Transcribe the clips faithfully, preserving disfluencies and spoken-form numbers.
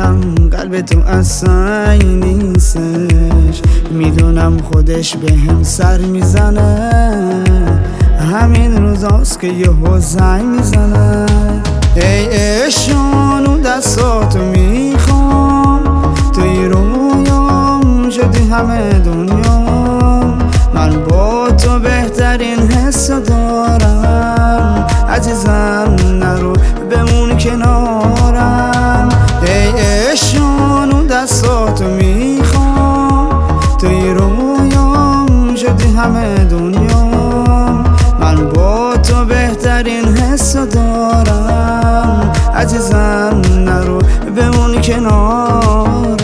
میدونم قلب تو از سنگ نیستش، میدونم خودش به هم سر میزنه، همین روزاست که یهو زنگ میزنه. ای عشقانو دستاتو میخوام، توی رویام شدی همه دنیام، من با تو بهترین حسو دارم، عزیزم نرو بمون کنارم. ای عشقانو دستاتو میخوام، توی رویام شدی همه دنیام، من با تو بهترین حسو دارم، عزیزم نرو بمون کنارم.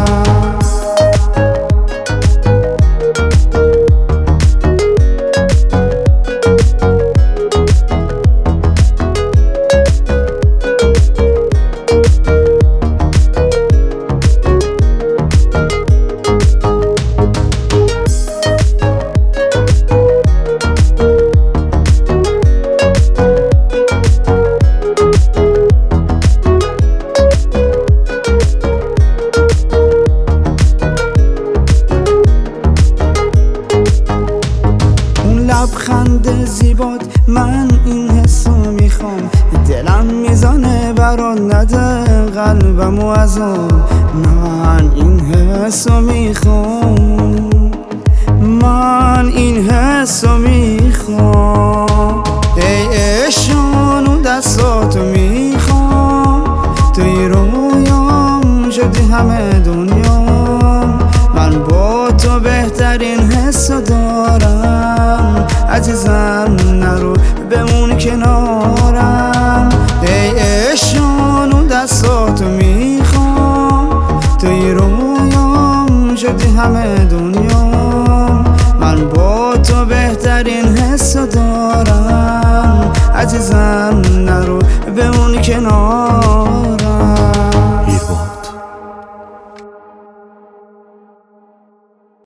لبخند زیبات من این حسو میخوام، دلم میزانه برات نده قلبمو از آن، من این حسو میخوام، من این حسو میخوام. ای عشقانو دستاتو میخوام، توی رویام شدی همه دنیام، من با تو بهترین حسو دارم، عزیزم نرو بمون کنارم. ای عشقانو دستاتو میخوام، توی رویام شدی همه دنیام، من با تو بهترین حسو دارم، عزیزم نرو بمون کنارم.